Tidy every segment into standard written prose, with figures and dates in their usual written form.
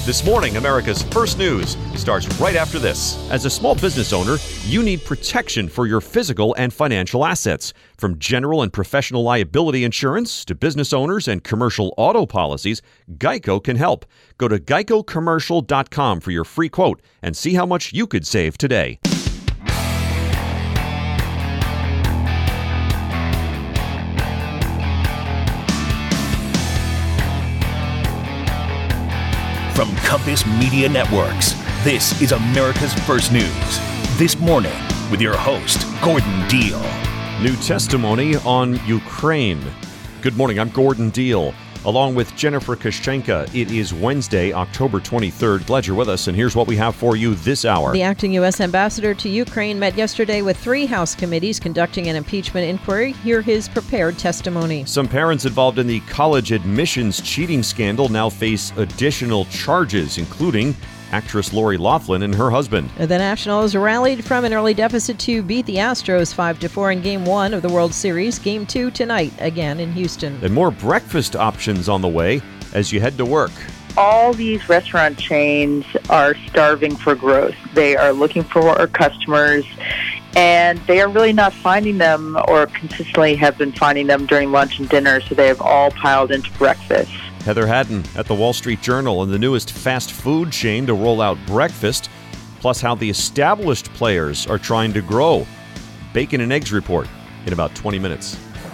This morning, America's First News starts right after this. As a small business owner, you need protection for your physical and financial assets. From general and professional liability insurance to business owners and commercial auto policies, Geico can help. Go to GeicoCommercial.com for your free quote and see how much you could save today. From Compass Media Networks, this is America's First News. This morning, with your host, Gordon Deal. New testimony on Ukraine. Good morning, I'm Gordon Deal. Along with Jennifer Koschenka, it is Wednesday, October 23rd. Glad you're with us, and here's what we have for you this hour. The acting U.S. ambassador to Ukraine met yesterday with 3 House committees conducting an impeachment inquiry. Hear his prepared testimony. Some parents involved in the college admissions cheating scandal now face additional charges, including actress Lori Loughlin and her husband. The Nationals rallied from an early deficit to beat the Astros 5-4 in Game 1 of the World Series. Game 2 tonight, again in Houston. And more breakfast options on the way as you head to work. All these restaurant chains are starving for growth. They are looking for customers, and they are really not finding them, or consistently have been finding them during lunch and dinner, so they have all piled into breakfast. Heather Haddon at the Wall Street Journal and the newest fast food chain to roll out breakfast, plus how the established players are trying to grow. Bacon and Eggs report in about 20 minutes.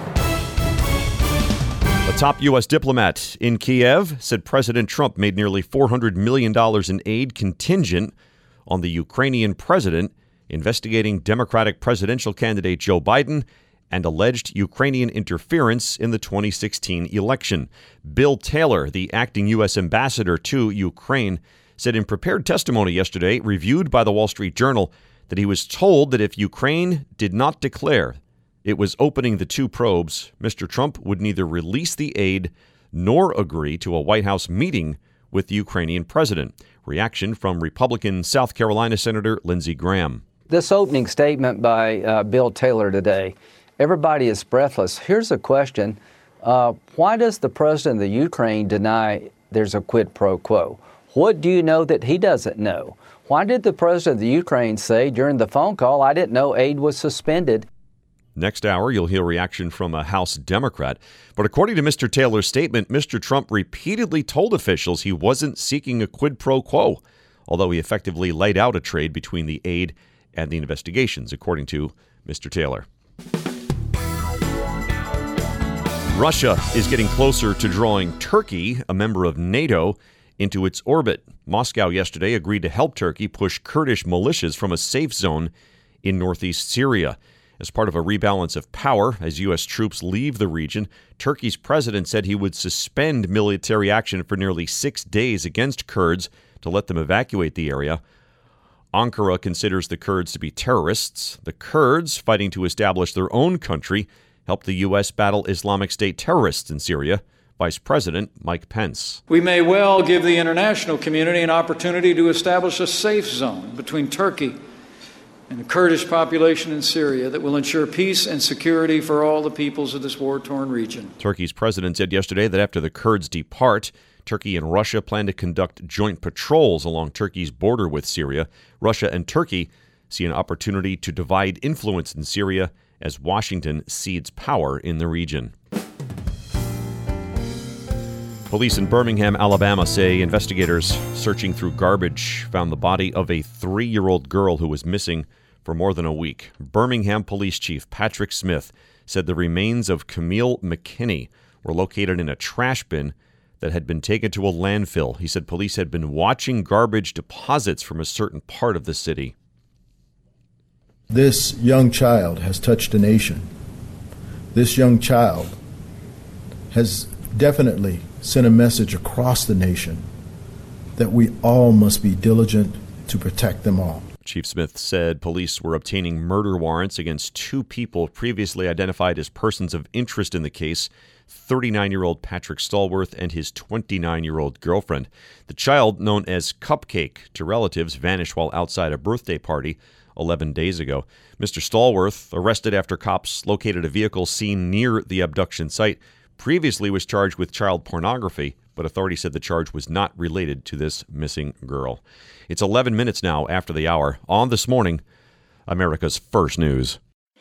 A top U.S. diplomat in Kiev said President Trump made nearly $400 million in aid contingent on the Ukrainian president investigating Democratic presidential candidate Joe Biden and alleged Ukrainian interference in the 2016 election. Bill Taylor, the acting U.S. ambassador to Ukraine, said in prepared testimony yesterday, reviewed by the Wall Street Journal, that he was told that if Ukraine did not declare it was opening the 2 probes, Mr. Trump would neither release the aid nor agree to a White House meeting with the Ukrainian president. Reaction from Republican South Carolina Senator Lindsey Graham. This opening statement by Bill Taylor today, everybody is breathless. Here's a question. Why does the president of the Ukraine deny there's a quid pro quo? What do you know that he doesn't know? Why did the president of the Ukraine say during the phone call, I didn't know aid was suspended? Next hour, you'll hear reaction from a House Democrat. But according to Mr. Taylor's statement, Mr. Trump repeatedly told officials he wasn't seeking a quid pro quo, although he effectively laid out a trade between the aid and the investigations, according to Mr. Taylor. Russia is getting closer to drawing Turkey, a member of NATO, into its orbit. Moscow yesterday agreed to help Turkey push Kurdish militias from a safe zone in northeast Syria. As part of a rebalance of power, as U.S. troops leave the region, Turkey's president said he would suspend military action for nearly 6 days against Kurds to let them evacuate the area. Ankara considers the Kurds to be terrorists. The Kurds, fighting to establish their own country, helped the U.S. battle Islamic State terrorists in Syria. Vice President Mike Pence. We may well give the international community an opportunity to establish a safe zone between Turkey and the Kurdish population in Syria that will ensure peace and security for all the peoples of this war-torn region. Turkey's president said yesterday that after the Kurds depart, Turkey and Russia plan to conduct joint patrols along Turkey's border with Syria. Russia and Turkey see an opportunity to divide influence in Syria as Washington cedes power in the region. Police in Birmingham, Alabama say investigators searching through garbage found the body of a 3-year-old girl who was missing for more than a week. Birmingham Police Chief Patrick Smith said the remains of Camille McKinney were located in a trash bin that had been taken to a landfill. He said police had been watching garbage deposits from a certain part of the city. This young child has touched a nation. This young child has definitely sent a message across the nation that we all must be diligent to protect them all. Chief Smith said police were obtaining murder warrants against 2 people previously identified as persons of interest in the case, 39-year-old Patrick Stallworth and his 29-year-old girlfriend. The child, known as Cupcake to relatives, vanished while outside a birthday party 11 days ago. Mr. Stallworth, arrested after cops located a vehicle seen near the abduction site, previously was charged with child pornography but authorities said the charge was not related to this missing girl. It's 11 minutes now after the hour. On This Morning, America's First News.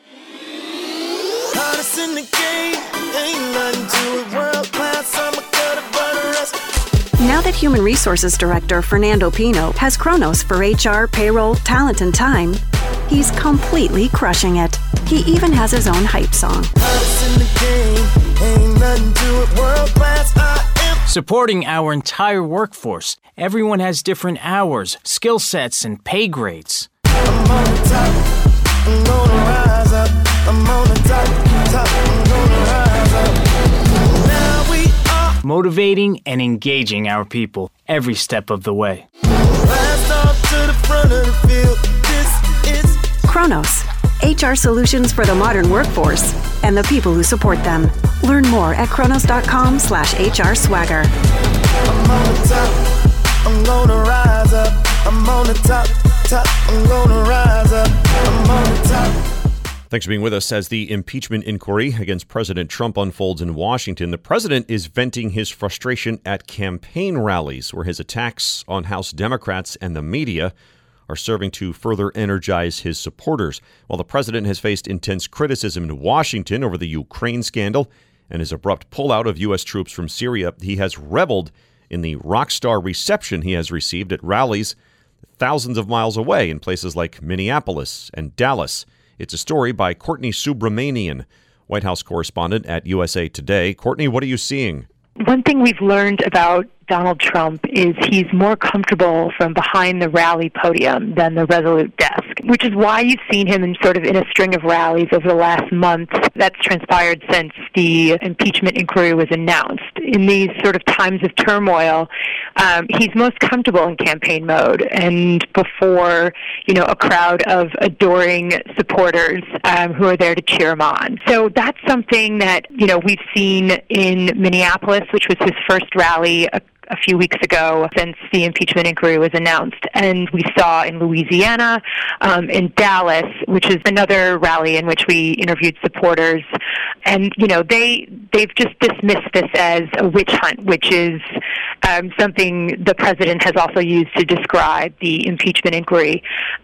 Now that Human Resources Director Fernando Pino has Kronos for HR, payroll, talent, and time, he's completely crushing it. He even has his own hype song. Supporting our entire workforce. Everyone has different hours, skill sets, and pay grades. I'm on the top, I'm gonna rise up. I'm on the top, I'm gonna rise up. Now we are motivating and engaging our people every step of the way. Rise off to the front of the field. This is Kronos, HR solutions for the modern workforce and the people who support them. Learn more at kronos.com/HR swagger. I'm on the top, I'm gonna rise up. I'm on the top, I'm gonna rise up. I'm on the top. Thanks for being with us. As the impeachment inquiry against President Trump unfolds in Washington, the president is venting his frustration at campaign rallies, where his attacks on House Democrats and the media are serving to further energize his supporters. While the president has faced intense criticism in Washington over the Ukraine scandal and his abrupt pullout of U.S. troops from Syria, he has reveled in the rock star reception he has received at rallies thousands of miles away in places like Minneapolis and Dallas. It's a story by Courtney Subramanian, White House correspondent at USA Today. Courtney, what are you seeing? One thing we've learned about Donald Trump is he's more comfortable from behind the rally podium than the Resolute desk, which is why you've seen him in a string of rallies over the last month that's transpired since the impeachment inquiry was announced. In these sort of times of turmoil, he's most comfortable in campaign mode and before, a crowd of adoring supporters who are there to cheer him on. So that's something that, we've seen in Minneapolis, which was his first rally a few weeks ago since the impeachment inquiry was announced. And we saw in Louisiana, in Dallas, which is another rally in which we interviewed supporters. And, they've just dismissed this as a witch hunt, which is something the president has also used to describe the impeachment inquiry.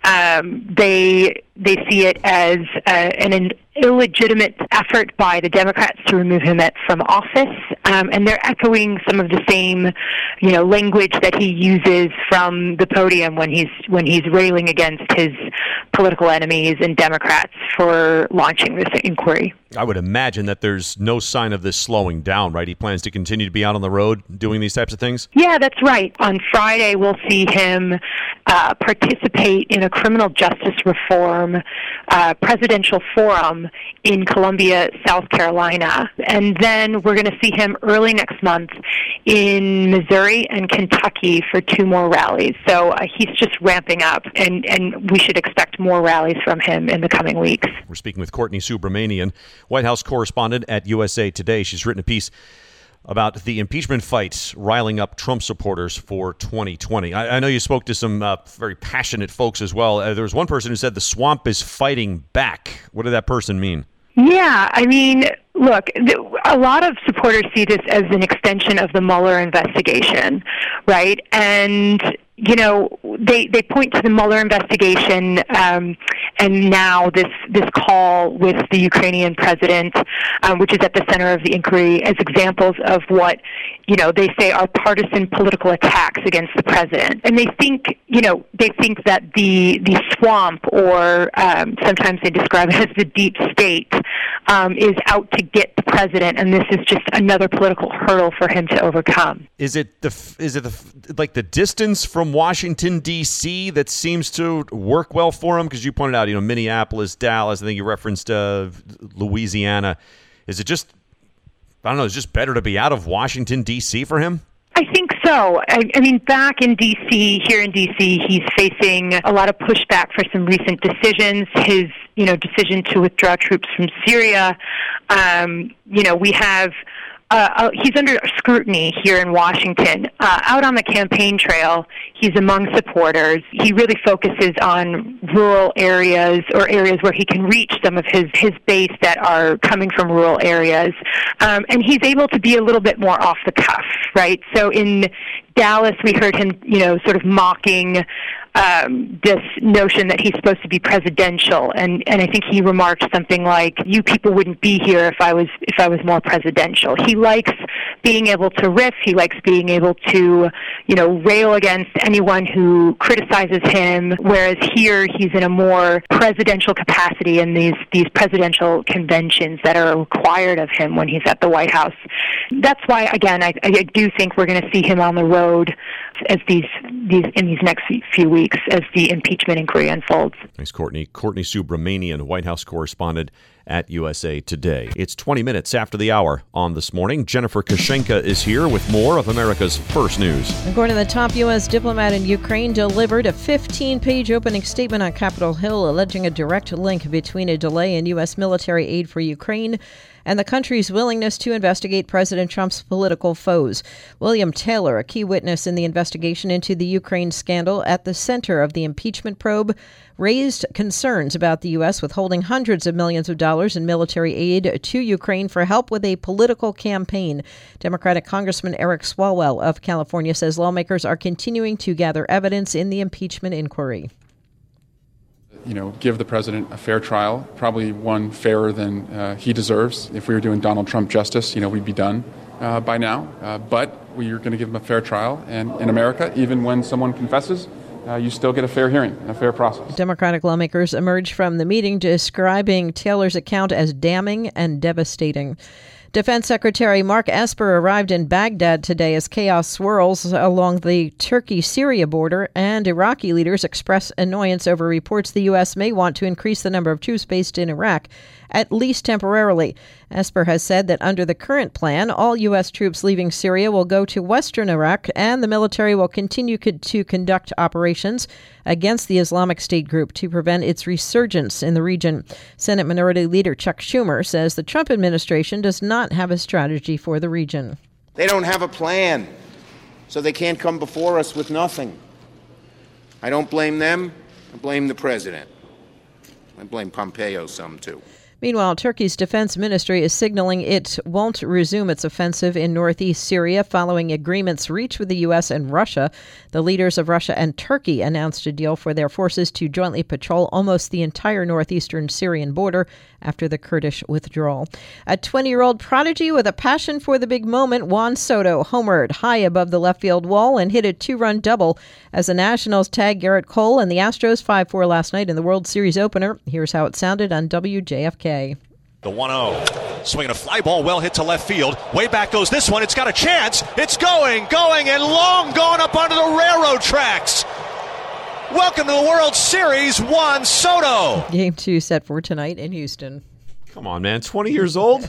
They see it as an illegitimate effort by the Democrats to remove him from office, and they're echoing some of the same, language that he uses from the podium when he's railing against his political enemies and Democrats for launching this inquiry. I would imagine that there's no sign of this slowing down, right? He plans to continue to be out on the road doing these types of things? Yeah, that's right. On Friday, we'll see him participate in a criminal justice reform presidential forum in Columbia, South Carolina. And then we're going to see him early next month in Missouri and Kentucky for 2 more rallies. So he's just ramping up, and we should expect more rallies from him in the coming weeks. We're speaking with Courtney Subramanian, White House correspondent at USA Today. She's written a piece about the impeachment fight riling up Trump supporters for 2020. I know you spoke to some very passionate folks as well. There was one person who said the swamp is fighting back. What did that person mean? Yeah, look, a lot of supporters see this as an extension of the Mueller investigation, right? And, they point to the Mueller investigation and now this call with the Ukrainian president, which is at the center of the inquiry, as examples of what, they say are partisan political attacks against the president. And they think, that the swamp, or sometimes they describe it as the deep state, is out to get the president, and this is just another political hurdle for him to overcome. Is it the distance from Washington, D.C. that seems to work well for him? Because you pointed out, Minneapolis, Dallas, I think you referenced Louisiana. Is it just, it's just better to be out of Washington, D.C. for him? I think so. Back in D.C., here in D.C., he's facing a lot of pushback for some recent decisions. His, decision to withdraw troops from Syria. We have he's under scrutiny here in Washington. Out on the campaign trail, he's among supporters. He really focuses on rural areas or areas where he can reach some of his base that are coming from rural areas. And he's able to be a little bit more off the cuff, right? So in Dallas, we heard him, sort of mocking this notion that he's supposed to be presidential, and I think he remarked something like, "You people wouldn't be here if I was more presidential." He likes being able to riff. He likes being able to, rail against anyone who criticizes him. Whereas here, he's in a more presidential capacity in these presidential conventions that are required of him when he's at the White House. That's why, again, I do think we're going to see him on the road as these next few weeks as the impeachment inquiry unfolds. Thanks, Courtney. Courtney Subramanian, White House correspondent at USA Today. It's 20 minutes after the hour on This Morning. Jennifer Kashenka is here with more of America's First News. According to the top U.S. diplomat in Ukraine, delivered a 15-page opening statement on Capitol Hill alleging a direct link between a delay in U.S. military aid for Ukraine and the country's willingness to investigate President Trump's political foes. William Taylor, a key witness in the investigation into the Ukraine scandal at the center of the impeachment probe, raised concerns about the U.S. withholding hundreds of millions of dollars in military aid to Ukraine for help with a political campaign. Democratic Congressman Eric Swalwell of California says lawmakers are continuing to gather evidence in the impeachment inquiry. Give the president a fair trial, probably one fairer than he deserves. If we were doing Donald Trump justice, we'd be done by now. But we are going to give him a fair trial. And in America, even when someone confesses, you still get a fair hearing, a fair process. Democratic lawmakers emerged from the meeting describing Taylor's account as damning and devastating. Defense Secretary Mark Esper arrived in Baghdad today as chaos swirls along the Turkey-Syria border, and Iraqi leaders express annoyance over reports the U.S. may want to increase the number of troops based in Iraq, at least temporarily. Esper has said that under the current plan, all U.S. troops leaving Syria will go to western Iraq, and the military will continue to conduct operations against the Islamic State group to prevent its resurgence in the region. Senate Minority Leader Chuck Schumer says the Trump administration does not have a strategy for the region. They don't have a plan, so they can't come before us with nothing. I don't blame them. I blame the president. I blame Pompeo some, too. Meanwhile, Turkey's defense ministry is signaling it won't resume its offensive in northeast Syria following agreements reached with the U.S. and Russia. The leaders of Russia and Turkey announced a deal for their forces to jointly patrol almost the entire northeastern Syrian border after the Kurdish withdrawal. A 20-year-old prodigy with a passion for the big moment, Juan Soto, homered high above the left field wall and hit a two-run double as the Nationals tagged Garrett Cole and the Astros 5-4 last night in the World Series opener. Here's how it sounded on WJFK. The 1-0. Swinging a fly ball well hit to left field. Way back goes this one. It's got a chance. It's going, and long gone up onto the railroad tracks. Welcome to the World Series, Juan Soto. Game 2 set for tonight in Houston. Come on, man. 20 years old?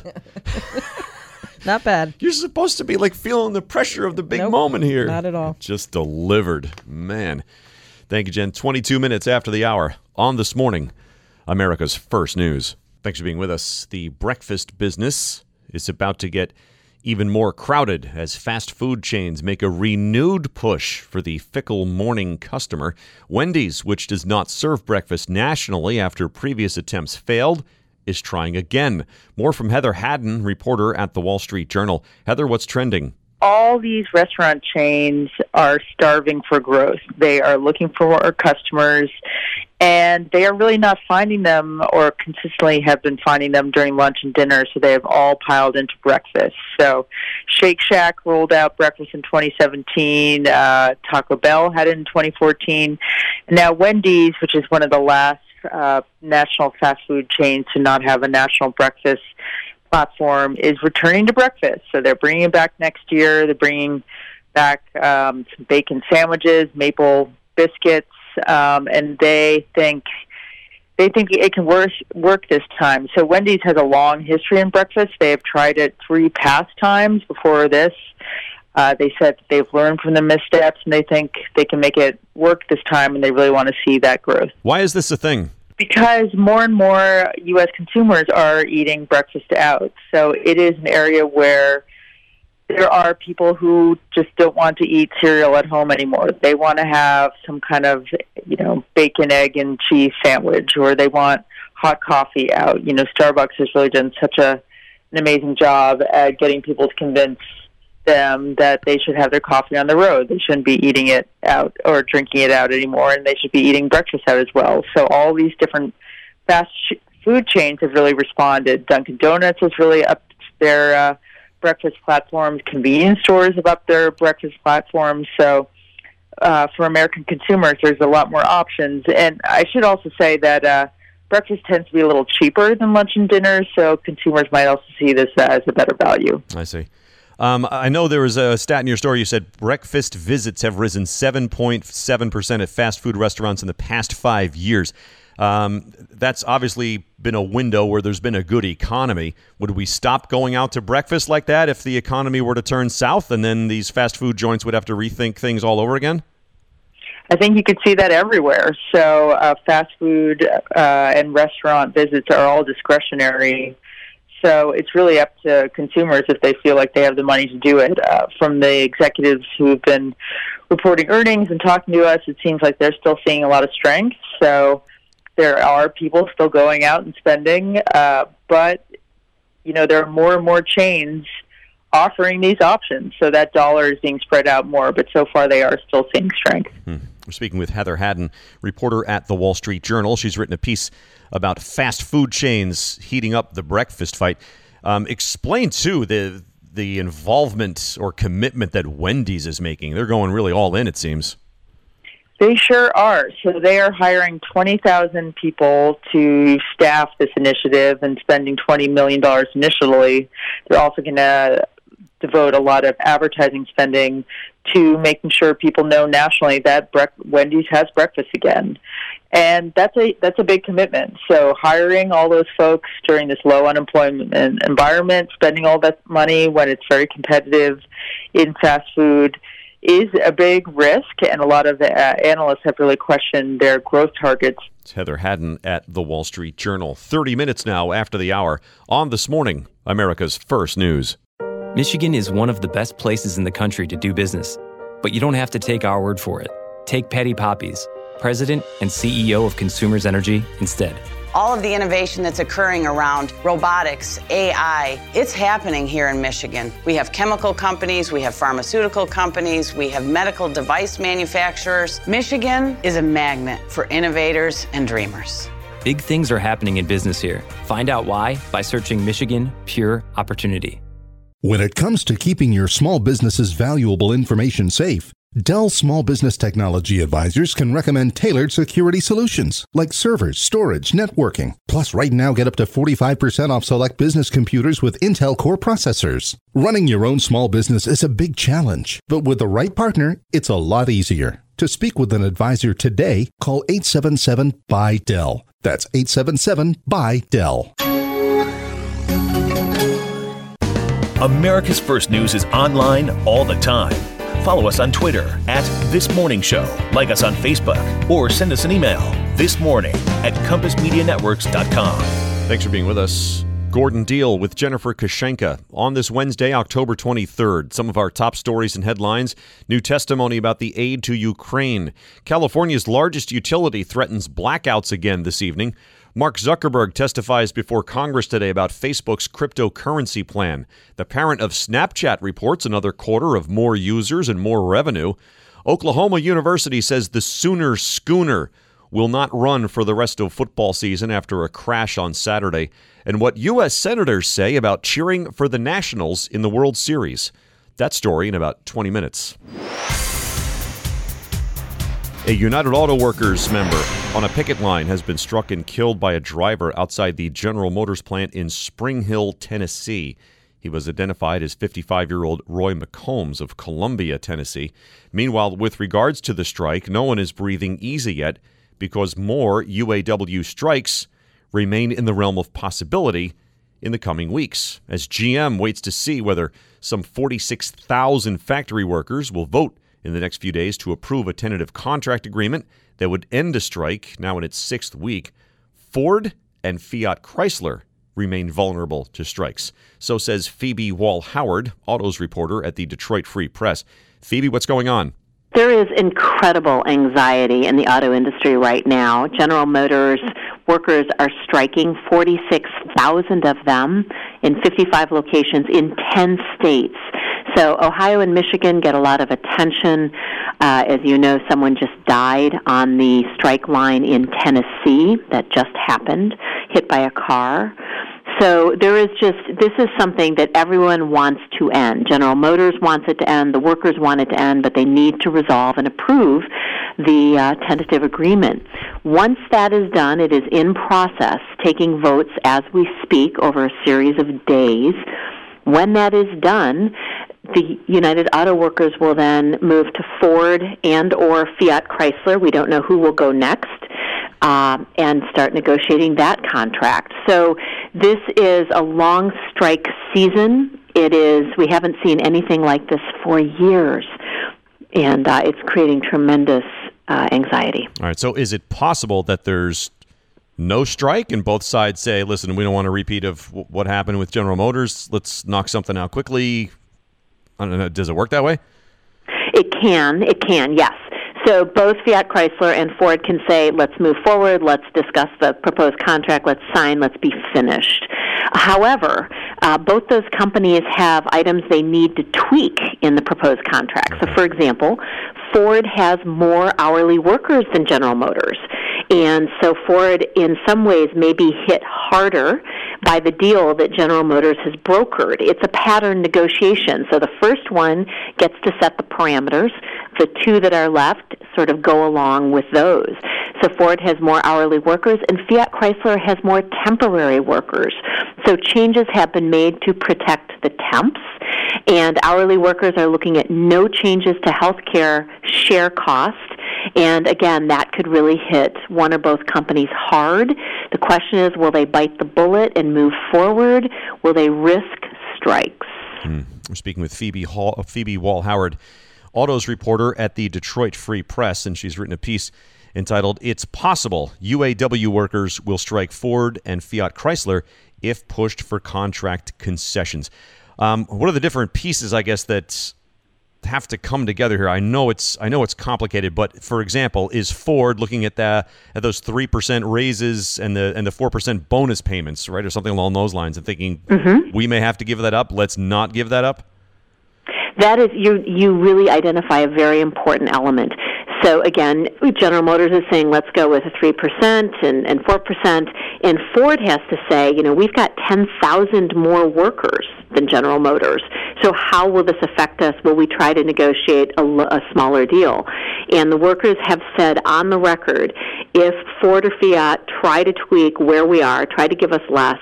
Not bad. You're supposed to be feeling the pressure of the big moment here. Not at all. Just delivered. Man. Thank you, Jen. 22 minutes after the hour on This Morning, America's First News. Thanks for being with us. The breakfast business is about to get even more crowded as fast food chains make a renewed push for the fickle morning customer. Wendy's, which does not serve breakfast nationally after previous attempts failed, is trying again. More from Heather Haddon, reporter at The Wall Street Journal. Heather, what's trending? All these restaurant chains are starving for growth. They are looking for more customers, and they are really not finding them, or consistently have been finding them during lunch and dinner, so they have all piled into breakfast. So Shake Shack rolled out breakfast in 2017. Taco Bell had it in 2014. And now Wendy's, which is one of the last national fast food chains to not have a national breakfast platform, is returning to breakfast. So they're bringing it back next year. They're bringing back some bacon sandwiches, maple biscuits, and they think it can work this time. So Wendy's has a long history in breakfast. They have tried it 3 past times before this. They said that they've learned from the missteps, and they think they can make it work this time, and they really want to see that growth. Why is this a thing? Because more and more U.S. consumers are eating breakfast out. So it is an area where there are people who just don't want to eat cereal at home anymore. They want to have some kind of, bacon, egg, and cheese sandwich, or they want hot coffee out. Starbucks has really done such an amazing job at getting people to convince them that they should have their coffee on the road. They shouldn't be eating it out or drinking it out anymore, and they should be eating breakfast out as well. So all these different fast food chains have really responded. Dunkin' Donuts has really upped their breakfast platforms. Convenience stores have upped their breakfast platforms. So for American consumers, there's a lot more options. And I should also say that breakfast tends to be a little cheaper than lunch and dinner, so consumers might also see this as a better value. I see. I know there was a stat in your story. You said breakfast visits have risen 7.7% at fast food restaurants in the past 5 years. That's obviously been a window where there's been a good economy. Would we stop going out to breakfast like that if the economy were to turn south, and then these fast food joints would have to rethink things all over again? I think you could see that everywhere. So fast food and restaurant visits are all discretionary. So it's really up to consumers if they feel like they have the money to do it. From the executives who've been reporting earnings and talking to us, it seems like they're still seeing a lot of strength. So there are people still going out and spending, but there are more and more chains offering these options. So that dollar is being spread out more, but so far they are still seeing strength. We're speaking with Heather Haddon, reporter at The Wall Street Journal. She's written a piece about fast food chains heating up the breakfast fight. Explain, too, the involvement or commitment that Wendy's is making. They're going really all in, it seems. They sure are. So they are hiring 20,000 people to staff this initiative and spending $20 million initially. They're also going to devote a lot of advertising spending to making sure people know nationally that Wendy's has breakfast again. And that's a big commitment. So hiring all those folks during this low unemployment environment, spending all that money when it's very competitive in fast food is a big risk, and a lot of analysts have really questioned their growth targets. It's Heather Haddon at The Wall Street Journal. 30 minutes now after the hour on This Morning, America's First News. Michigan is one of the best places in the country to do business, but you don't have to take our word for it. Take Patty Poppies, President and CEO of Consumers Energy, instead. All of the innovation that's occurring around robotics, AI, it's happening here in Michigan. We have chemical companies, we have pharmaceutical companies, we have medical device manufacturers. Michigan is a magnet for innovators and dreamers. Big things are happening in business here. Find out why by searching Michigan Pure Opportunity. When it comes to keeping your small business's valuable information safe, Dell Small Business Technology Advisors can recommend tailored security solutions like servers, storage, networking. Plus, right now, get up to 45% off select business computers with Intel Core processors. Running your own small business is a big challenge, but with the right partner, it's a lot easier. To speak with an advisor today, call 877-BUY-DELL. That's 877-BUY-DELL. America's First News is online all the time. Follow us on Twitter @ThisMorningShow. Like us on Facebook or send us an email thismorning@compassmedianetworks.com. Thanks for being with us. Gordon Deal with Jennifer Kashenka on this Wednesday, October 23rd. Some of our top stories and headlines. New testimony about the aid to Ukraine. California's largest utility threatens blackouts again this evening. Mark Zuckerberg testifies before Congress today about Facebook's cryptocurrency plan. The parent of Snapchat reports another quarter of more users and more revenue. Oklahoma University says the Sooner Schooner will not run for the rest of football season after a crash on Saturday. And what U.S. senators say about cheering for the Nationals in the World Series. That story in about 20 minutes. A United Auto Workers member on a picket line has been struck and killed by a driver outside the General Motors plant in Spring Hill, Tennessee. He was identified as 55-year-old Roy McCombs of Columbia, Tennessee. Meanwhile, with regards to the strike, no one is breathing easy yet because more UAW strikes remain in the realm of possibility in the coming weeks, as GM waits to see whether some 46,000 factory workers will vote in the next few days to approve a tentative contract agreement that would end a strike now in its sixth week. Ford and Fiat Chrysler remain vulnerable to strikes. So says Phoebe Wall-Howard, autos reporter at the Detroit Free Press. Phoebe, what's going on? There is incredible anxiety in the auto industry right now. General Motors workers are striking, 46,000 of them in 55 locations in 10 states. So Ohio and Michigan get a lot of attention. As you know, someone just died on the strike line in Tennessee. That just happened, hit by a car. So this is something that everyone wants to end. General Motors wants it to end, the workers want it to end, but they need to resolve and approve the tentative agreement. Once that is done, it is in process, taking votes as we speak over a series of days. When that is done, the United Auto Workers will then move to Ford and or Fiat Chrysler. We don't know who will go next. And start negotiating that contract. So this is a long strike season. We haven't seen anything like this for years, and it's creating tremendous anxiety. All right, so is it possible that there's no strike and both sides say, listen, we don't want a repeat of what happened with General Motors, let's knock something out quickly? I don't know, does it work that way? It can, yes. So both Fiat Chrysler and Ford can say, let's move forward, let's discuss the proposed contract, let's sign, let's be finished. However, both those companies have items they need to tweak in the proposed contract. So, for example, Ford has more hourly workers than General Motors. And so Ford, in some ways, may be hit harder by the deal that General Motors has brokered. It's a pattern negotiation. So the first one gets to set the parameters. The two that are left sort of go along with those. So Ford has more hourly workers, and Fiat Chrysler has more temporary workers. So changes have been made to protect the temps, and hourly workers are looking at no changes to health care share cost. And again, that could really hit one or both companies hard. The question is, will they bite the bullet and move forward? Will they risk strikes? We're speaking with Phoebe Wall-Howard, autos reporter at the Detroit Free Press, and she's written a piece entitled, "It's Possible UAW Workers Will Strike Ford and Fiat Chrysler If Pushed for Contract Concessions." What are the different pieces, I guess, that have to come together here? I know it's complicated, but for example, is Ford looking at those 3% raises and the 4% bonus payments, right, or something along those lines, and thinking we may have to give that up? Let's not give that up. That is, you really identify a very important element. So again, General Motors is saying let's go with a 3% and 4%, and Ford has to say, we've got 10,000 more workers than General Motors. So how will this affect us? Will we try to negotiate a smaller deal? And the workers have said on the record, if Ford or Fiat try to tweak where we are, try to give us less,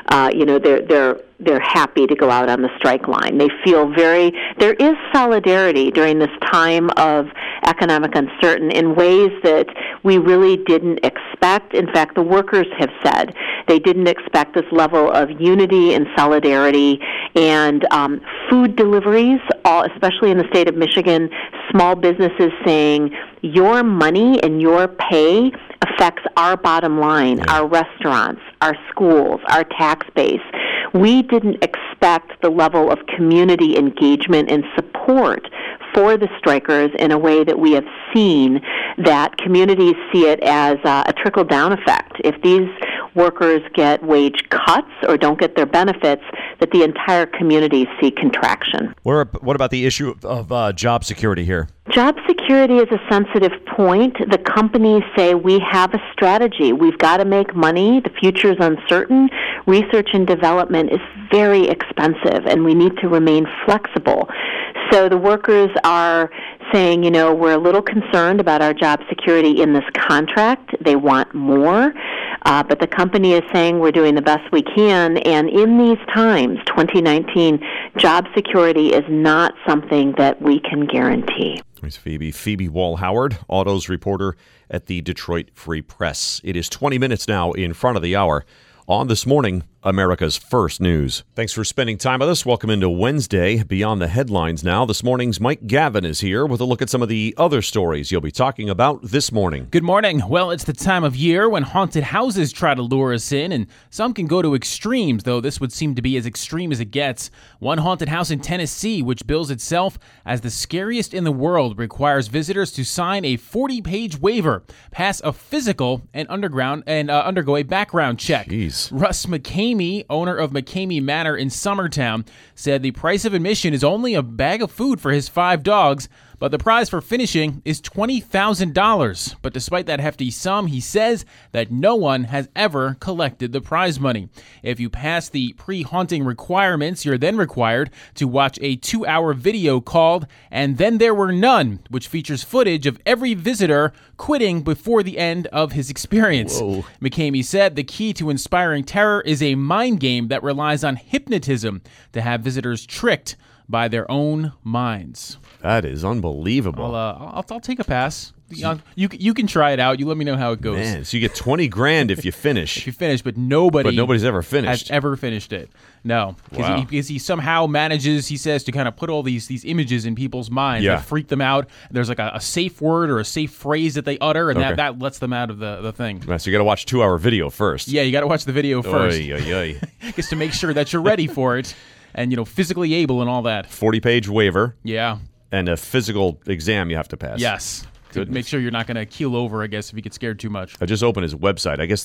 they're happy to go out on the strike line. They feel there is solidarity during this time of economic uncertainty in ways that we really didn't expect. In fact, the workers have said they didn't expect this level of unity and solidarity. And food deliveries, especially in the state of Michigan, small businesses saying your money and your pay affects our bottom line, our restaurants, our schools, our tax base. We didn't expect the level of community engagement and support for the strikers in a way that we have seen, that communities see it as a trickle-down effect. If these workers get wage cuts or don't get their benefits, that the entire community see contraction. What about the issue of job security here? Job security is a sensitive point. The companies say we have a strategy. We've got to make money. The future is uncertain. Research and development is very expensive, and we need to remain flexible. So the workers are saying, we're a little concerned about our job security in this contract. They want more. But the company is saying we're doing the best we can. And in these times, 2019, job security is not something that we can guarantee. There's Phoebe Wall-Howard, autos reporter at the Detroit Free Press. It is 20 minutes now in front of the hour. On This Morning, America's First News. Thanks for spending time with us. Welcome into Wednesday. Beyond the headlines now, this morning's Mike Gavin is here with a look at some of the other stories you'll be talking about this morning. Good morning. Well, it's the time of year when haunted houses try to lure us in, and some can go to extremes, though this would seem to be as extreme as it gets. One haunted house in Tennessee, which bills itself as the scariest in the world, requires visitors to sign a 40-page waiver, pass a physical, and undergo a background check. Jeez. Russ McCamey, owner of McCamey Manor in Summertown, said the price of admission is only a bag of food for his 5 dogs, but the prize for finishing is $20,000. But despite that hefty sum, he says that no one has ever collected the prize money. If you pass the pre-haunting requirements, you're then required to watch a 2-hour video called "And Then There Were None," which features footage of every visitor quitting before the end of his experience. Whoa. McCamey said the key to inspiring terror is a mind game that relies on hypnotism to have visitors tricked by their own minds. That is unbelievable. I'll take a pass. You can try it out. You let me know how it goes. Man, so you get $20,000 if you finish. If you finish, but nobody's ever finished. Has ever finished it. No, Wow. because he somehow manages, he says, to kind of put all these images in people's minds that freak them out. There's like a safe word or a safe phrase that they utter, and that lets them out of the thing. So you got to watch 2-hour video first. Yeah, you got to watch the video first. Oy, oy, oy. Just to make sure that you're ready for it, and physically able and all that. 40-page waiver. Yeah. And a physical exam you have to pass. Yes. To make sure you're not going to keel over, I guess, if you get scared too much. I just opened his website. I guess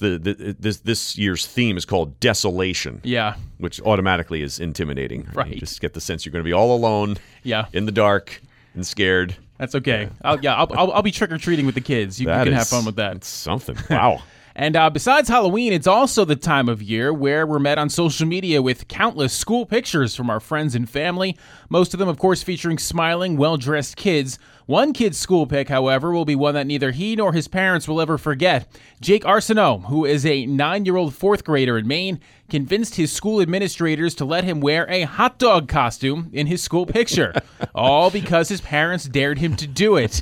this year's theme is called Desolation. Yeah. Which automatically is intimidating. Right. You just get the sense you're going to be all alone. Yeah. In the dark and scared. That's okay. I'll be trick-or-treating with the kids. You can have fun with that. That's something. Wow. And besides Halloween, it's also the time of year where we're met on social media with countless school pictures from our friends and family, most of them, of course, featuring smiling, well-dressed kids. One kid's school pic, however, will be one that neither he nor his parents will ever forget. Jake Arsenault, who is a 9-year-old fourth grader in Maine, convinced his school administrators to let him wear a hot dog costume in his school picture, all because his parents dared him to do it.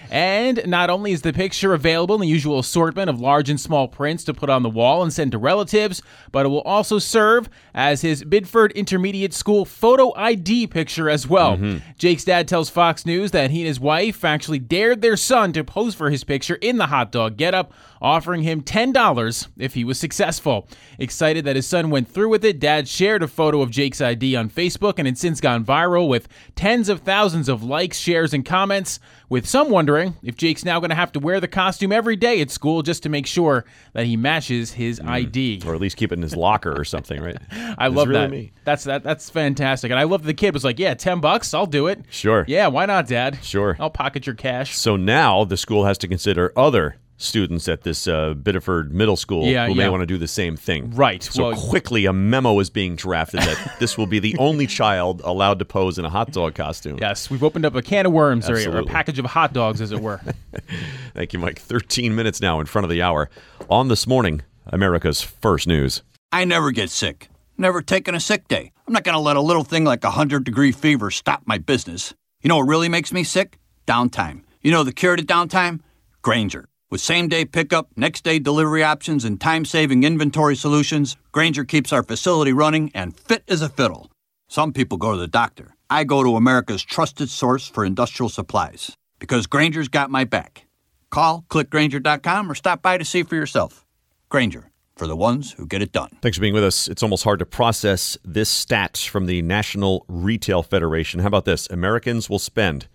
And not only is the picture available in the usual assortment of large and small prints to put on the wall and send to relatives, but it will also serve as his Bidford Intermediate School photo ID picture as well. Jake's dad tells Fox News that he and his wife actually dared their son to pose for his picture in the hot dog getup, offering him $10 if he was successful. Excited that his son went through with it, Dad shared a photo of Jake's ID on Facebook, and it's since gone viral with tens of thousands of likes, shares, and comments, with some wondering if Jake's now going to have to wear the costume every day at school just to make sure that he matches his ID. Or at least keep it in his locker or something, right? I love that. That's fantastic. And I love that the kid was like, yeah, $10, I'll do it. Sure. Yeah, why not, Dad? Sure. I'll pocket your cash. So now the school has to consider other students at this Biddeford Middle School who may want to do the same thing. Right. So quickly a memo is being drafted that this will be the only child allowed to pose in a hot dog costume. Yes, we've opened up a can of worms, or a package of hot dogs, as it were. Thank you, Mike. 13 minutes now in front of the hour. On This Morning, America's First News. I never get sick. Never taken a sick day. I'm not going to let a little thing like 100-degree fever stop my business. You know what really makes me sick? Downtime. You know the cure to downtime? Grainger. With same-day pickup, next-day delivery options, and time-saving inventory solutions, Grainger keeps our facility running and fit as a fiddle. Some people go to the doctor. I go to America's trusted source for industrial supplies, because Grainger's got my back. Call, click Grainger.com, or stop by to see for yourself. Grainger, for the ones who get it done. Thanks for being with us. It's almost hard to process this stat from the National Retail Federation. How about this? Americans will spend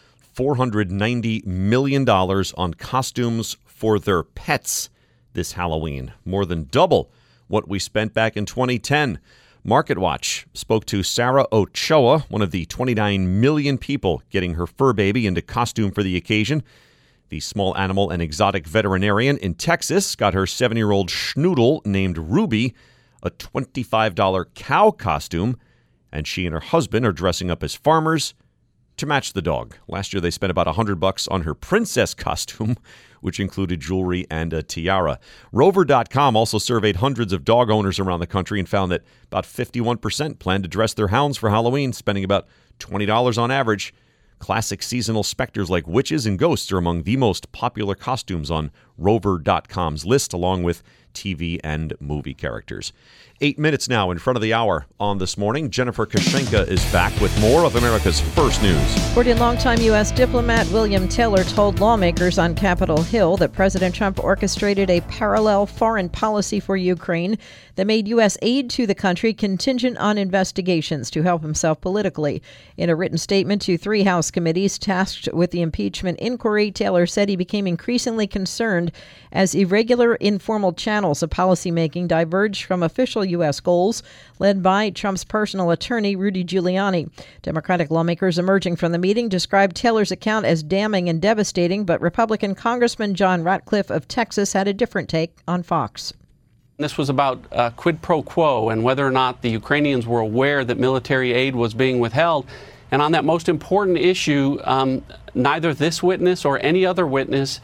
$490 million on costumes for their pets this Halloween, more than double what we spent back in 2010. MarketWatch spoke to Sarah Ochoa, one of the 29 million people getting her fur baby into costume for the occasion. The small animal and exotic veterinarian in Texas got her 7-year-old schnoodle named Ruby a $25 cow costume, and she and her husband are dressing up as farmers to match the dog. Last year, they spent about $100 on her princess costume, which included jewelry and a tiara. Rover.com also surveyed hundreds of dog owners around the country and found that about 51% plan to dress their hounds for Halloween, spending about $20 on average. Classic seasonal specters like witches and ghosts are among the most popular costumes on Rover.com's list, along with TV and movie characters. 8 minutes now in front of the hour on This Morning. Jennifer Kashenka is back with more of America's First News. 40 longtime U.S. diplomat William Taylor told lawmakers on Capitol Hill that President Trump orchestrated a parallel foreign policy for Ukraine that made U.S. aid to the country contingent on investigations to help himself politically. In a written statement to 3 House committees tasked with the impeachment inquiry, Taylor said he became increasingly concerned as irregular, informal channels of policymaking diverged from official U.S. goals led by Trump's personal attorney, Rudy Giuliani. Democratic lawmakers emerging from the meeting described Taylor's account as damning and devastating, but Republican Congressman John Ratcliffe of Texas had a different take on Fox. This was about quid pro quo and whether or not the Ukrainians were aware that military aid was being withheld. And on that most important issue, neither this witness or any other witness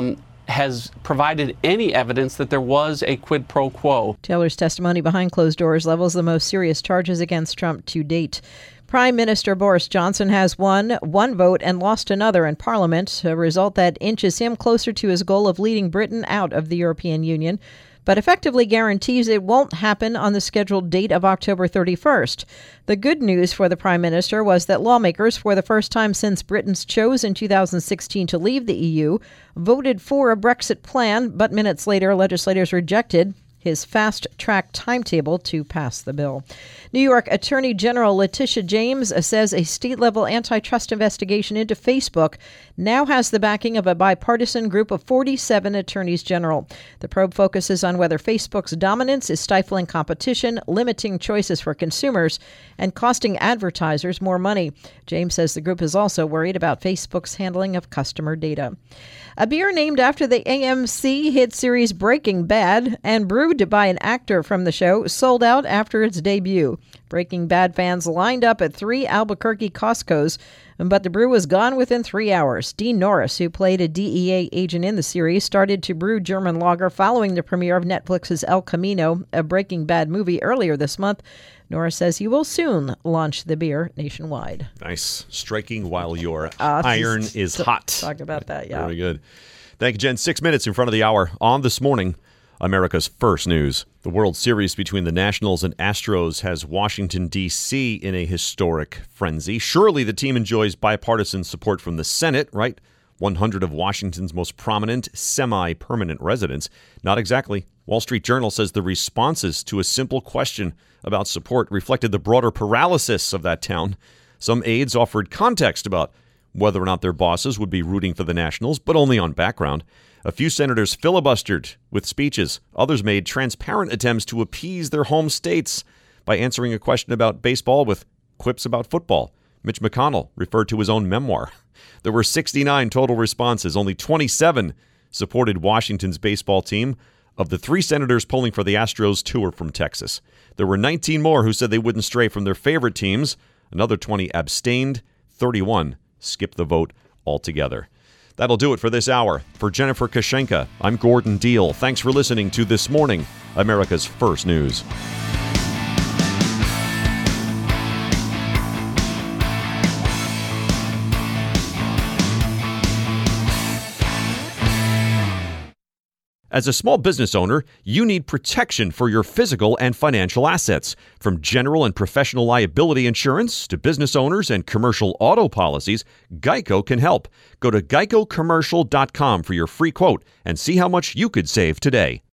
has provided any evidence that there was a quid pro quo. Taylor's testimony behind closed doors levels the most serious charges against Trump to date. Prime Minister Boris Johnson has won one vote and lost another in Parliament, a result that inches him closer to his goal of leading Britain out of the European Union, but effectively guarantees it won't happen on the scheduled date of October 31st. The good news for the Prime Minister was that lawmakers, for the first time since Britain's chose in 2016 to leave the EU, voted for a Brexit plan, but minutes later, legislators rejected his fast-track timetable to pass the bill. New York Attorney General Letitia James says a state-level antitrust investigation into Facebook now has the backing of a bipartisan group of 47 attorneys general. The probe focuses on whether Facebook's dominance is stifling competition, limiting choices for consumers, and costing advertisers more money. James says the group is also worried about Facebook's handling of customer data. A beer named after the AMC hit series Breaking Bad and brewed by an actor from the show sold out after its debut. Breaking Bad fans lined up at 3 Albuquerque Costco's, but the brew was gone within 3 hours. Dean Norris, who played a DEA agent in the series, started to brew German lager following the premiere of Netflix's El Camino, a Breaking Bad movie, earlier this month. Norris says he will soon launch the beer nationwide. Nice. Striking while your iron is hot. Talk about that, yeah. Very good. Thank you, Jen. 6 minutes in front of the hour on This Morning, America's First News. The World Series between the Nationals and Astros has Washington, D.C. in a historic frenzy. Surely the team enjoys bipartisan support from the Senate, right? 100 of Washington's most prominent semi-permanent residents. Not exactly. Wall Street Journal says the responses to a simple question about support reflected the broader paralysis of that town. Some aides offered context about whether or not their bosses would be rooting for the Nationals, but only on background. A few senators filibustered with speeches. Others made transparent attempts to appease their home states by answering a question about baseball with quips about football. Mitch McConnell referred to his own memoir. There were 69 total responses. Only 27 supported Washington's baseball team. Of the 3 senators polling for the Astros, 2 are from Texas. There were 19 more who said they wouldn't stray from their favorite teams. Another 20 abstained. 31 skipped the vote altogether. That'll do it for this hour. For Jennifer Kashenka, I'm Gordon Deal. Thanks for listening to This Morning, America's First News. As a small business owner, you need protection for your physical and financial assets. From general and professional liability insurance to business owners and commercial auto policies, Geico can help. Go to GeicoCommercial.com for your free quote and see how much you could save today.